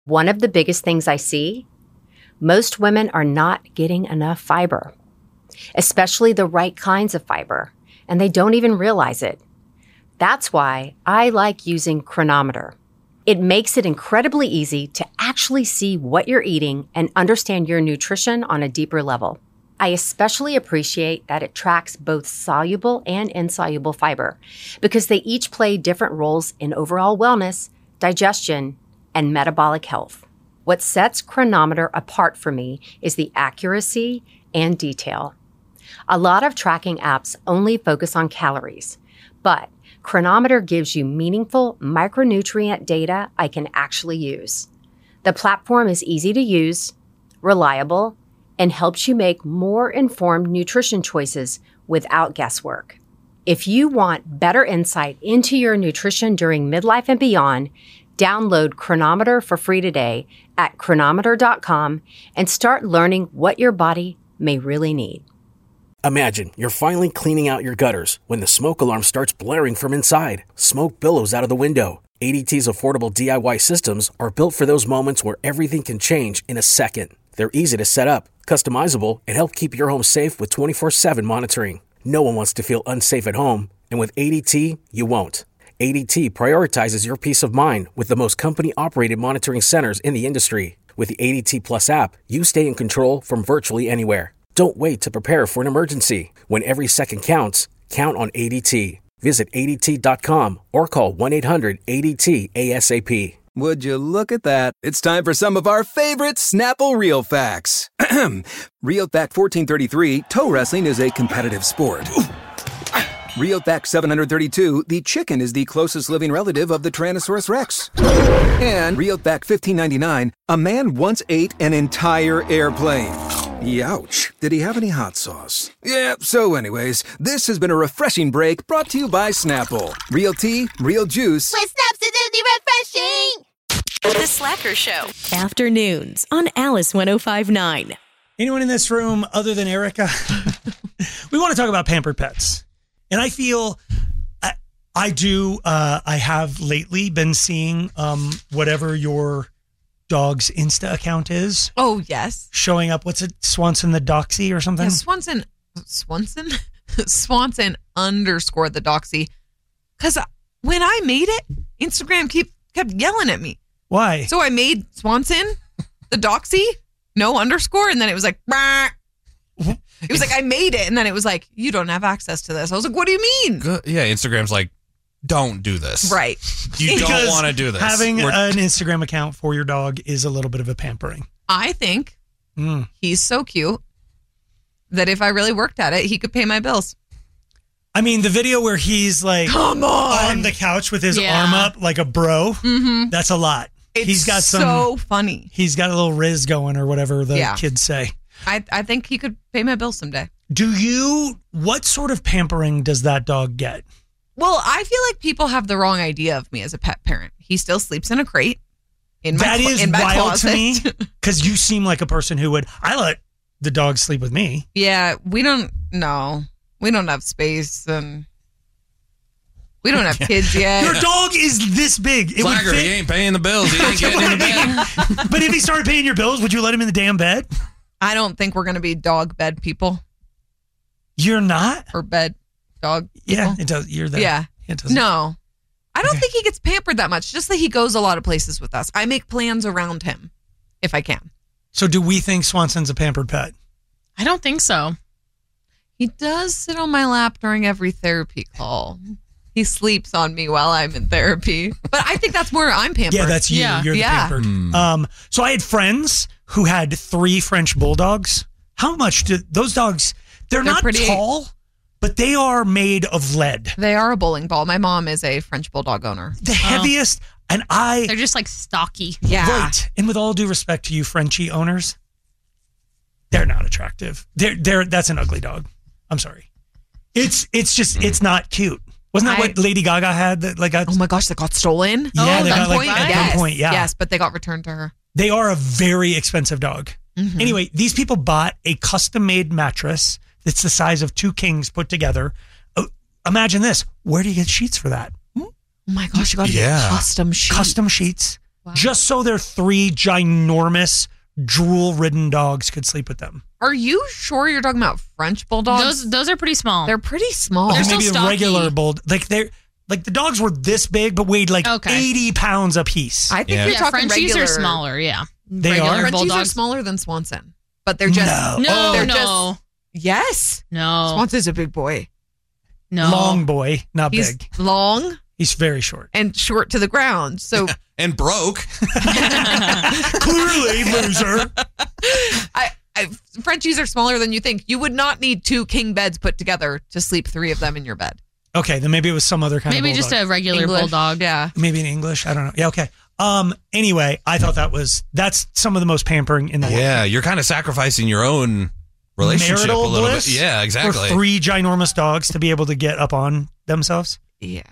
One of the biggest things I see, most women are not getting enough fiber, especially the right kinds of fiber, and they don't even realize it. That's why I like using Cronometer. It makes it incredibly easy to actually see what you're eating and understand your nutrition on a deeper level. I especially appreciate that it tracks both soluble and insoluble fiber because they each play different roles in overall wellness, digestion, and metabolic health. What sets Cronometer apart for me is the accuracy and detail. A lot of tracking apps only focus on calories, but Cronometer gives you meaningful micronutrient data I can actually use. The platform is easy to use, reliable, and helps you make more informed nutrition choices without guesswork. If you want better insight into your nutrition during midlife and beyond, download Cronometer for free today at cronometer.com and start learning what your body may really need. Imagine you're finally cleaning out your gutters when the smoke alarm starts blaring from inside. Smoke billows out of the window. ADT's affordable DIY systems are built for those moments where everything can change in a second. They're easy to set up, customizable, and help keep your home safe with 24/7 monitoring. No one wants to feel unsafe at home, and with ADT, you won't. ADT prioritizes your peace of mind with the most company-operated monitoring centers in the industry. With the ADT Plus app, you stay in control from virtually anywhere. Don't wait to prepare for an emergency. When every second counts, count on ADT. Visit ADT.com or call 1-800-ADT-ASAP. Would you look at that? It's time for some of our favorite Snapple Real Facts. Real Fact 1433, toe wrestling is a competitive sport. Real Fact 732, the chicken is the closest living relative of the Tyrannosaurus Rex. And Real Fact 1599, a man once ate an entire airplane. Youch. Did he have any hot sauce? Yeah, so anyways, this has been a refreshing break brought to you by Snapple. Real tea, real juice. With Snap's refreshing! The Slacker Show. Afternoons on Alice 105.9. Anyone in this room other than Erica? We want to talk about pampered pets. And I feel I have lately been seeing whatever your dog's Insta account is. Oh, yes. Showing up, what's it, Swanson the Doxy or something? Yeah, Swanson underscore the Doxy. Because when I made it, Instagram kept yelling at me. Why? So I made Swanson the Doxy, no underscore, and then it was like, bah. It was like, I made it, and then it was like, you don't have access to this. I was like, what do you mean? Yeah, Instagram's like, don't do this. Right. You don't want to do this. Having an Instagram account for your dog is a little bit of a pampering. I think he's so cute that if I really worked at it, he could pay my bills. I mean, the video where he's like Come on the couch with his arm up like a bro, that's a lot. He's got so funny. He's got a little riz going or whatever the kids say. I think he could pay my bills someday. What sort of pampering does that dog get? Well, I feel like people have the wrong idea of me as a pet parent. He still sleeps in a crate. That is wild to me because you seem like a person who would. I let the dog sleep with me. Yeah, we don't have space and we don't have kids yet. Your dog is this big. He ain't paying the bills. He ain't getting in the bed. But if he started paying your bills, would you let him in the damn bed? I don't think we're going to be dog bed people. You're not? Or bed dog people. Yeah, it does. You're there. Yeah. It doesn't. No. I don't think he gets pampered that much, just that he goes a lot of places with us. I make plans around him if I can. So do we think Swanson's a pampered pet? I don't think so. He does sit on my lap during every therapy call. He sleeps on me while I'm in therapy. But I think that's more I'm pampered. Yeah, that's you. Yeah. You're the pampered. So I had friends who had 3 French bulldogs. How much do those dogs, they're not pretty tall, but they are made of lead. They are a bowling ball. My mom is a French bulldog owner. The heaviest, and they're just like stocky. Yeah. Right. And with all due respect to you Frenchie owners, they're not attractive. That's an ugly dog. I'm sorry. It's just, it's not cute. Wasn't that what Lady Gaga had? That oh my gosh, that got stolen? Yeah, they got at gunpoint. Yeah. Yes, but they got returned to her. They are a very expensive dog. Mm-hmm. Anyway, these people bought a custom-made mattress that's the size of 2 kings put together. Imagine this. Where do you get sheets for that? Oh my gosh, you got to get custom sheets. Custom sheets. just so their 3 ginormous drool-ridden dogs could sleep with them. Are you sure you're talking about French bulldogs? Those are pretty small. They're pretty small. They're Maybe still a stocky. regular bulldog. Like the dogs were this big, but weighed like 80 pounds a piece. I think you're talking Frenchies regular. are smaller. Yeah, They regular are? Frenchies bulldogs. are smaller than Swanson, but they're just No. Yes. No. Swanson's a big boy. No. Long boy, not He's big. long He's very short. and short to the ground. So And broke. Clearly, loser. Frenchies are smaller than you think. You would not need 2 king beds put together to sleep 3 of them in your bed. Okay, then maybe it was some other kind Maybe of just bulldog. a regular English, bulldog. Yeah. Maybe in English. I don't know. Yeah, okay. Anyway, I thought that's some of the most pampering in the world. Yeah, you're kind of sacrificing your own relationship Marital a little bliss bit. Yeah, exactly. For 3 ginormous dogs to be able to get up on themselves. Yeah.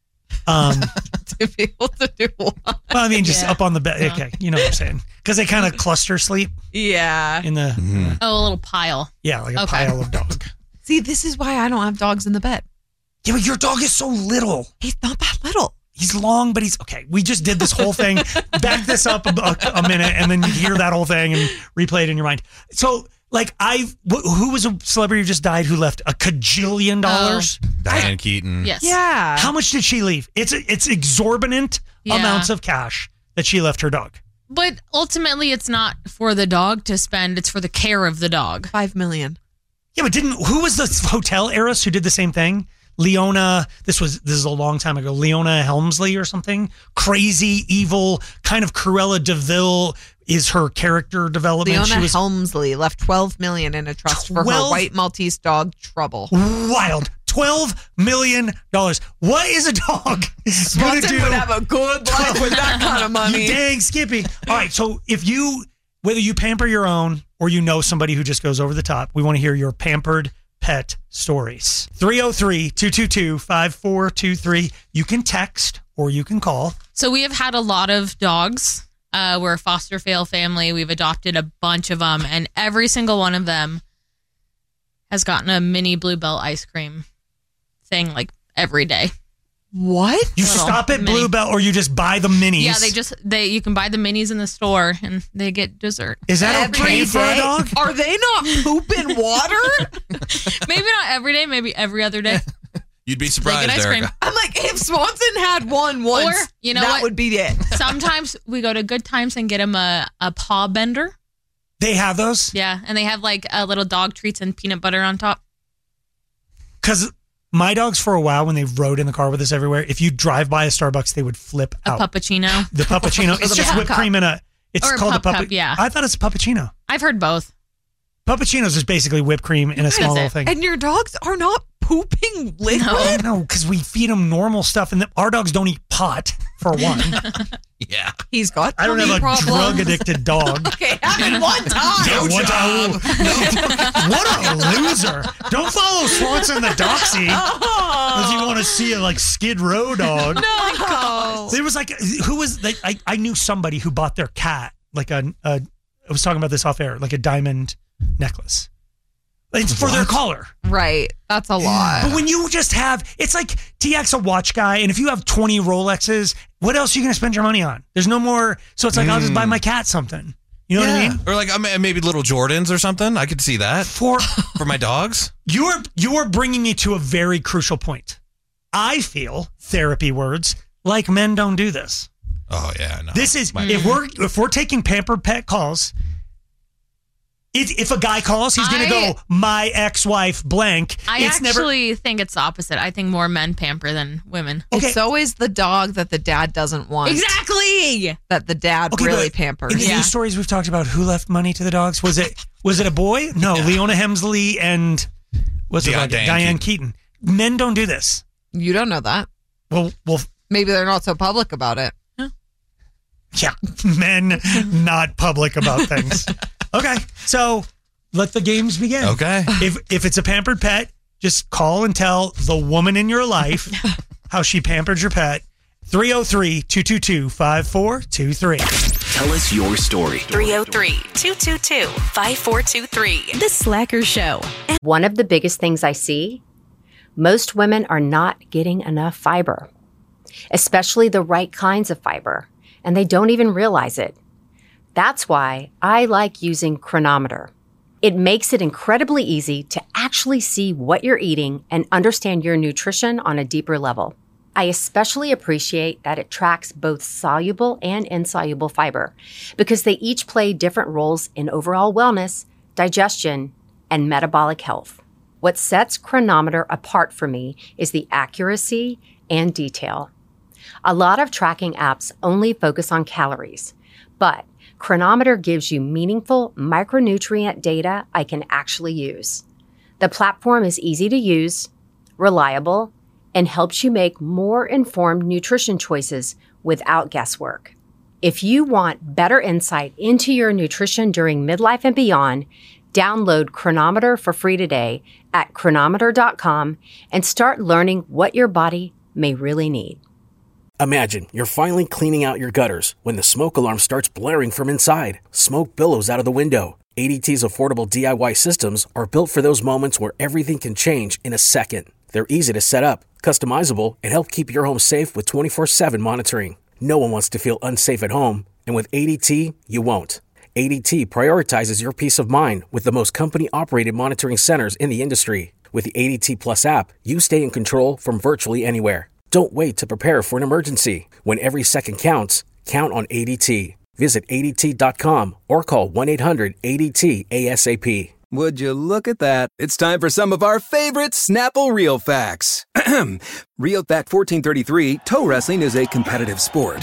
To be able to do what? Well, I mean, just up on the bed. Okay, you know what I'm saying? Because they kind of cluster sleep. Yeah. In the Oh, a little pile. Yeah, like a pile of dog. See, this is why I don't have dogs in the bed. Yeah, but your dog is so little. He's not that little. He's long, but he's okay. We just did this whole thing. Back this up a minute, and then you hear that whole thing and replay it in your mind. So, like, who was a celebrity who just died who left $1 kajillion? Diane Keaton. Yes. Yeah. How much did she leave? It's exorbitant amounts of cash that she left her dog. But ultimately, it's not for the dog to spend. It's for the care of the dog. $5 million. Yeah, but who was the hotel heiress who did the same thing? Leona, this is a long time ago. Leona Helmsley or something. Crazy, evil, kind of Cruella DeVille is her character development. Leona Helmsley left $12 million in a trust for her white Maltese dog Trouble. Wild. $12 million. What is a dog going to do? Would have a good life with that kind of money. You dang Skippy. All right, so whether you pamper your own or you know somebody who just goes over the top, we want to hear your pampered pet stories. 303-222-5423. You can text or you can call. So we have had a lot of dogs. We're a foster fail family. We've adopted a bunch of them, and every single one of them has gotten a mini Bluebell ice cream thing like every day. What? You stop at Bluebell or you just buy the minis? Yeah, you can buy the minis in the store and they get dessert. Is that okay for a dog? Are they not pooping water? Maybe not every day, maybe every other day. You'd be surprised, ice cream. Erica. I'm like, if Swanson had one once, Or, you know that what? would be it. Sometimes we go to Good Times and get him a paw bender. They have those? Yeah, and they have like little dog treats and peanut butter on top. Because my dogs, for a while, when they rode in the car with us everywhere, if you drive by a Starbucks, they would flip out. A puppuccino. The puppuccino. It's just whipped cream in it's Or a called pup a cup, yeah. I thought it's a puppuccino. I've heard both. Puppuccinos is basically whipped cream in a small little thing. And your dogs are not pooping liquid? No, because we feed them normal stuff, and our dogs don't eat pot, for one. Yeah. He's got I don't have a drug-addicted dog. Okay, happened one time. Yeah, one time. What a loser. Don't follow Swanson the Doxy because you want to see a Skid Row dog. No. There was who was, I knew somebody who bought their cat, I was talking about this off air, like a diamond necklace. It's for their collar. Right. That's a lot. But when you just it's like TX a watch guy, and if you have 20 Rolexes, what else are you going to spend your money on? There's no more. So it's like, I'll just buy my cat something. You know what I mean? Or maybe little Jordans or something. I could see that. For my dogs. You are bringing me to a very crucial point. I feel, therapy words, like men don't do this. Oh, yeah. No. This is, if we're taking pampered pet calls, if a guy calls, he's going to go, my ex-wife blank. I actually think it's the opposite. I think more men pamper than women. Okay. It's always the dog that the dad doesn't want. Exactly. That the dad really pampers. In the news stories we've talked about, who left money to the dogs? Was it a boy? No, Leona Hemsley and Diane Keaton. Men don't do this. You don't know that. Well, maybe they're not so public about it. Yeah, men not public about things. Okay, so let the games begin. Okay. If it's a pampered pet, just call and tell the woman in your life how she pampered your pet. 303-222-5423. Tell us your story. 303-222-5423. The Slacker Show. One of the biggest things I see, most women are not getting enough fiber, especially the right kinds of fiber. and they don't even realize it. That's why I like using Chronometer. It makes it incredibly easy to actually see what you're eating and understand your nutrition on a deeper level. I especially appreciate that it tracks both soluble and insoluble fiber because they each play different roles in overall wellness, digestion, and metabolic health. What sets Chronometer apart for me is the accuracy and detail. A lot of tracking apps only focus on calories, but Chronometer gives you meaningful micronutrient data I can actually use. The platform is easy to use, reliable, and helps you make more informed nutrition choices without guesswork. If you want better insight into your nutrition during midlife and beyond, download Chronometer for free today at chronometer.com and start learning what your body may really need. Imagine you're finally cleaning out your gutters when the smoke alarm starts blaring from inside. Smoke billows out of the window. ADT's affordable DIY systems are built for those moments where everything can change in a second. They're easy to set up, customizable, and help keep your home safe with 24/7 monitoring. No one wants to feel unsafe at home, and with ADT, you won't. ADT prioritizes your peace of mind with the most company-operated monitoring centers in the industry. With the ADT Plus app, you stay in control from virtually anywhere. Don't wait to prepare for an emergency. When every second counts, count on ADT. Visit ADT.com or call 1-800-ADT-ASAP. Would you look at that? It's time for some of our favorite Snapple Real Facts. Real Fact 1433, toe wrestling is a competitive sport.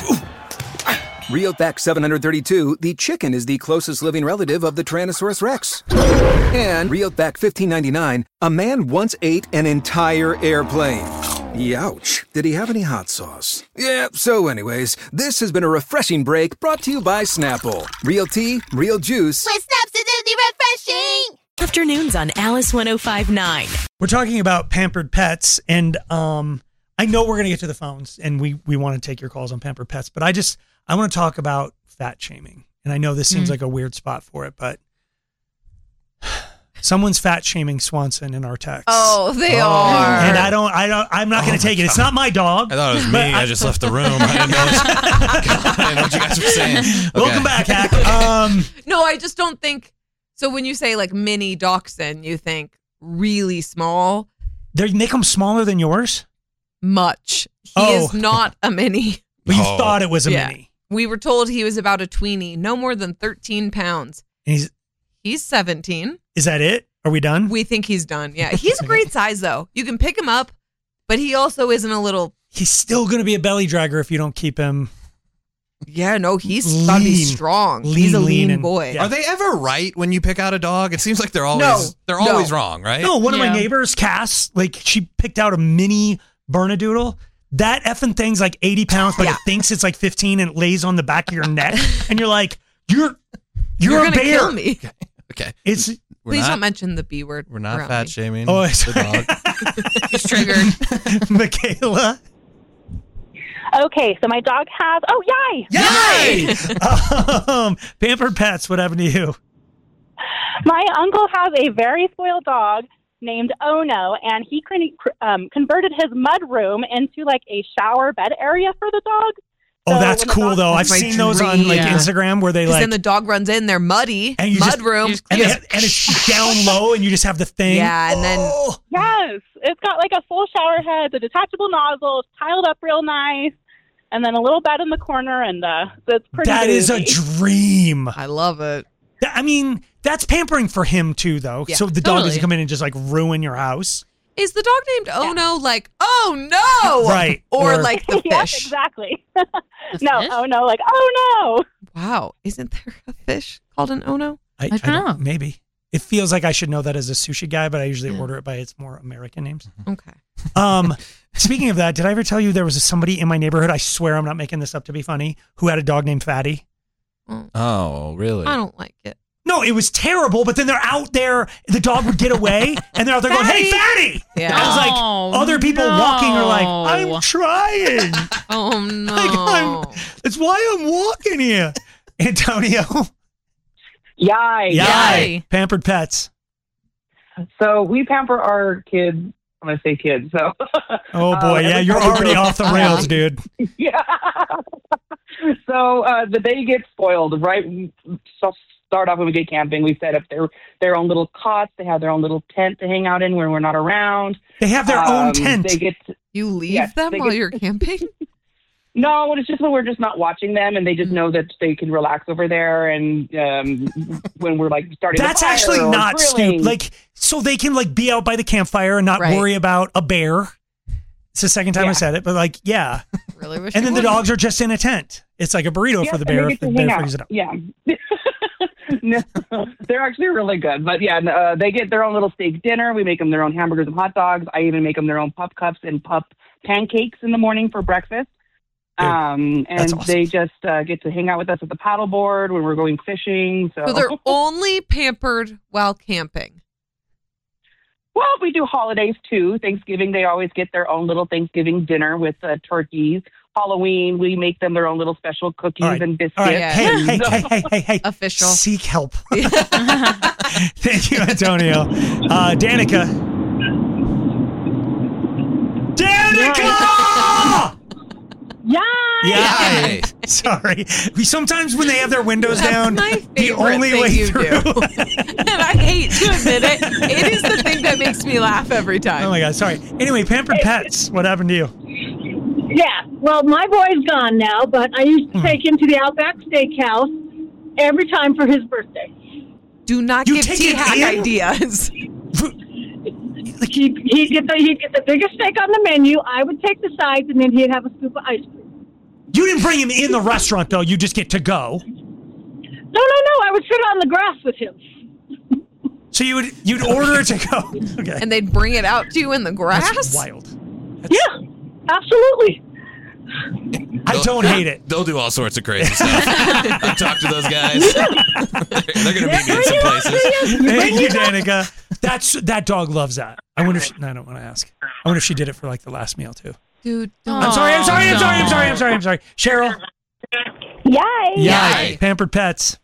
Real Fact 732, the chicken is the closest living relative of the Tyrannosaurus Rex. And Real Fact 1599, a man once ate an entire airplane. Youch. Did he have any hot sauce? Yeah, so anyways, this has been a refreshing break brought to you by Snapple. Real tea, real juice. With Snaps, it's refreshing. Afternoons on Alice 105.9. We're talking about pampered pets, and I know we're going to get to the phones, and we want to take your calls on pampered pets, but I want to talk about fat shaming. And I know this seems like a weird spot for it, but someone's fat shaming Swanson in our text. Oh, they are. And I'm not going to take it. It's not my dog. I thought it was me. I just left the room. I didn't know what you guys were saying. Okay. Welcome back, Hack. No, I just don't think. So when you say like mini dachshund, you think really small. They make them smaller than yours? Much. He is not a mini. But you thought it was a mini. We were told he was about a tweenie, no more than 13 pounds. And he's 17. Is that it? Are we done? We think he's done. Yeah. He's a great size, though. You can pick him up, but he also isn't a little. He's still going to be a belly dragger if you don't keep him. Yeah, no, he's got to be strong. He's a lean boy. Are they ever right when you pick out a dog? It seems like they're always always wrong, right? No, one of my neighbors, Cass, like she picked out a mini Bernedoodle. That effing thing's like 80 pounds, but it thinks it's like 15 and it lays on the back of your neck. And you're like, you're a gonna bear. Kill me. Okay. Please don't mention the B word. We're not fat shaming the dog. He's triggered. Michaela. Okay, so my dog has. Oh, yay! Yay! Pampered Pets, what happened to you? My uncle has a very spoiled dog named Ono, and he converted his mud room into like a shower bed area for the dog. Oh, that's cool though. I've seen those on like Instagram where they like. Then the dog runs in, they're muddy, and room, and it's down low, and you just have the thing. Yeah, and then yes, it's got like a full shower head, the detachable nozzle, it's tiled up real nice, and then a little bed in the corner, and it's pretty. That is a dream. I love it. I mean, that's pampering for him too, though. Yeah, so the dog doesn't come in and just like ruin your house. Is the dog named Ono like, oh no? Right. Or like the fish? Yes, exactly. No, Ono, like, oh no. Wow. Isn't there a fish called an Ono? I don't know. Maybe. It feels like I should know that as a sushi guy, but I usually order it by its more American names. Okay. Speaking of that, did I ever tell you there was somebody in my neighborhood, I swear I'm not making this up to be funny, who had a dog named Fatty? Oh, really? I don't like it. No, it was terrible, but then they're out there, the dog would get away, and they're out there going, hey, Fatty! Yeah. I was like, other people walking are like, I'm trying. Oh, no. It's why I'm walking here. Antonio? Yay. Pampered Pets. So we pamper our kids I'm gonna say kids. So. Oh boy, yeah, you're already off the rails, dude. Yeah. So they get spoiled, right? So start off when we get camping. We set up their own little cots. They have their own little tent to hang out in when we're not around. They have their own tent. You leave them while you're camping? No, it's just when we're just not watching them, and they just know that they can relax over there. And when we're like starting, that's actually not stupid. Like, so they can like be out by the campfire and not worry about a bear. It's the second time I said it, but like, yeah. Really wish. And then the dogs are just in a tent. It's like a burrito for the bear if the bear freezes it up. Yeah. No, they're actually really good. But yeah, they get their own little steak dinner. We make them their own hamburgers and hot dogs. I even make them their own pup cups and pup pancakes in the morning for breakfast. And awesome. They just get to hang out with us at the paddleboard when we're going fishing. So they're only pampered while camping. Well, we do holidays too. Thanksgiving, they always get their own little Thanksgiving dinner with turkeys. Halloween, we make them their own little special cookies and biscuits. All right. Hey. Official. Seek help. Thank you, Antonio. Danica! Yay! Sorry. Sometimes when they have their windows down, the only thing way you through. And I hate to admit it, it is the thing that makes me laugh every time. Oh my God, sorry. Anyway, Pampered Pets, what happened to you? Yeah, well, my boy's gone now, but I used to take him to the Outback Steakhouse every time for his birthday. Do not give T-Hack ideas. He'd get the biggest steak on the menu. I would take the sides, and then he'd have a scoop of ice cream. You didn't bring him in the restaurant, though. You just get to go. No. I would sit on the grass with him. So you'd order it to go. Okay. And they'd bring it out to you in the grass? That's wild. Yeah, absolutely. I don't hate it. They'll do all sorts of crazy stuff. I talk to those guys. They're going to meet me in some places. Thank you, Danica. That dog loves that. I wonder if I don't want to ask. I wonder if she did it for like the last meal too. Dude, I'm sorry. Cheryl. Yay! Pampered Pets.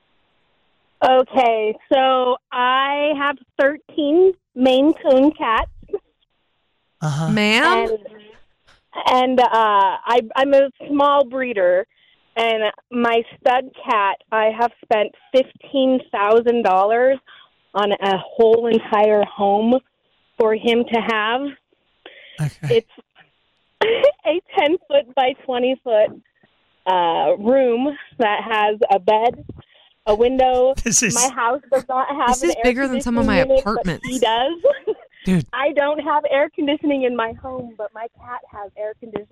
Okay, so I have 13 Maine Coon cats. Ma'am? And I'm a small breeder, and my stud cat, I have spent $15,000 on a whole entire home for him to have. Okay. It's a 10-foot by 20-foot room that has a bed, a window. My house does not have This is bigger than some of my apartments. He does. Dude. I don't have air conditioning in my home, but my cat has air conditioning.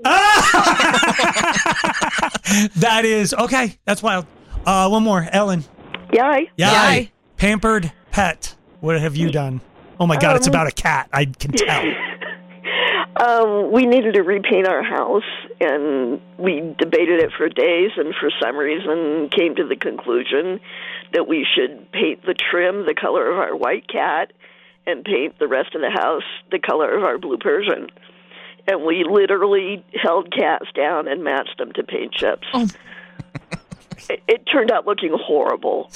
That is okay. That's wild. One more, Ellen. Yay. Pampered Pet. What have you done? Oh my God, it's about a cat. I can tell. We needed to repaint our house, and we debated it for days, and for some reason came to the conclusion that we should paint the trim the color of our white cat and paint the rest of the house the color of our blue Persian. And we literally held cats down and matched them to paint chips. Oh. It turned out looking horrible.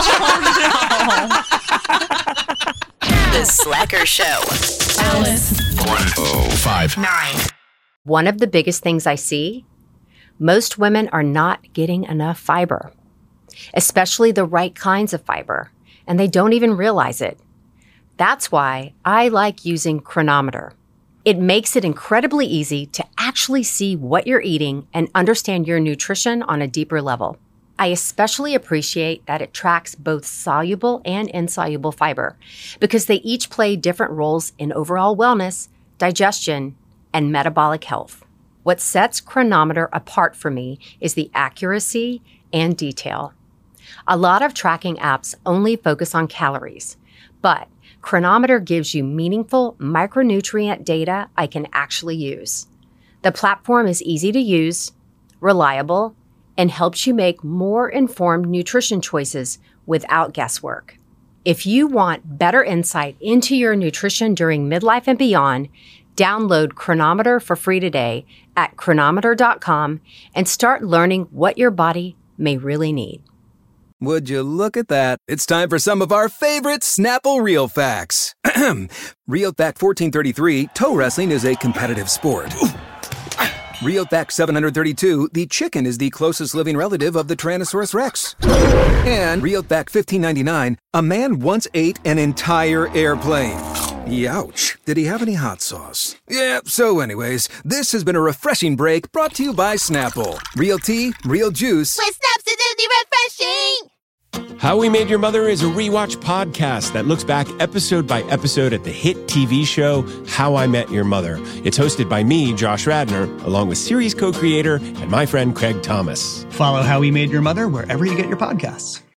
The Slacker Show. Alice. 105.9. One of the biggest things I see, most women are not getting enough fiber, especially the right kinds of fiber, and they don't even realize it. That's why I like using Cronometer. It makes it incredibly easy to actually see what you're eating and understand your nutrition on a deeper level. I especially appreciate that it tracks both soluble and insoluble fiber because they each play different roles in overall wellness, digestion, and metabolic health. What sets Cronometer apart for me is the accuracy and detail. A lot of tracking apps only focus on calories, but Cronometer gives you meaningful micronutrient data I can actually use. The platform is easy to use, reliable, and helps you make more informed nutrition choices without guesswork. If you want better insight into your nutrition during midlife and beyond, download Cronometer for free today at cronometer.com and start learning what your body may really need. Would you look at that? It's time for some of our favorite Snapple Real Facts. Real Fact 1433, toe wrestling is a competitive sport. Real Fact 732, the chicken is the closest living relative of the Tyrannosaurus Rex. And Real Fact 1599, a man once ate an entire airplane. Youch. Did he have any hot sauce? Yeah, so anyways, this has been a refreshing break brought to you by Snapple. Real tea, real juice. With Snap's refreshing. How We Made Your Mother is a rewatch podcast that looks back episode by episode at the hit TV show How I Met Your Mother. It's hosted by me, Josh Radnor, along with series co-creator and my friend Craig Thomas. Follow How We Made Your Mother wherever you get your podcasts.